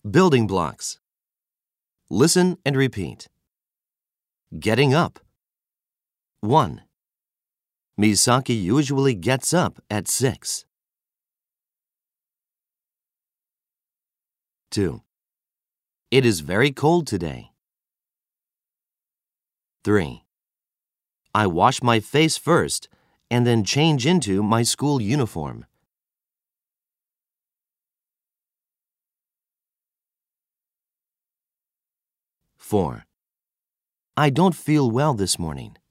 Building blocks. Listen and repeat. Getting up. 1. Misaki usually gets up at 6. 2. It is very cold today. 3. I wash my face first and then change into my school uniform. 4. I don't feel well this morning.